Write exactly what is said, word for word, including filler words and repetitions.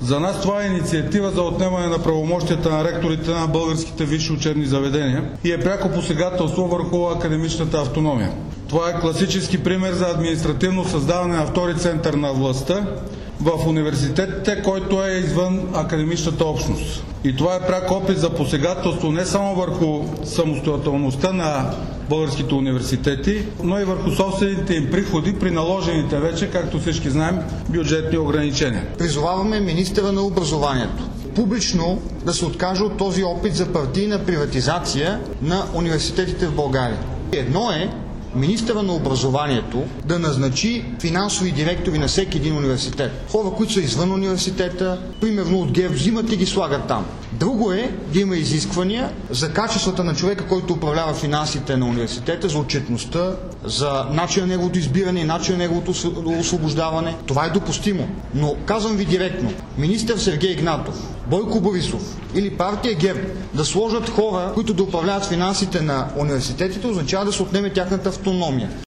За нас това е инициатива за отнемане на правомощията на ректорите на българските висши учебни заведения и е пряко посегателство върху академичната автономия. Това е класически пример за административно създаване на втори център на властта в университетите, който е извън академичната общност. И това е пряк опит за посегателство не само върху самостоятелността на българските университети, но и върху собствените им приходи при наложените вече, както всички знаем, бюджетни ограничения. Призоваваме министъра на образованието публично да се откаже от този опит за партийна приватизация на университетите в България. Едно е министъра на образованието да назначи финансови директори на всеки един университет. Хора, които са извън университета, примерно от ГЕРБ, взимат и ги слагат там. Друго е да има изисквания за качествата на човека, който управлява финансите на университета, за отчетността, за начин на неговото избиране и начин на неговото освобождаване. Това е допустимо. Но казвам ви директно, министър Сергей Игнатов, Бойко Борисов или партия ГЕРБ да сложат хора, които да управляват финансите на университетите, означава да се отнеме тяхната автономия.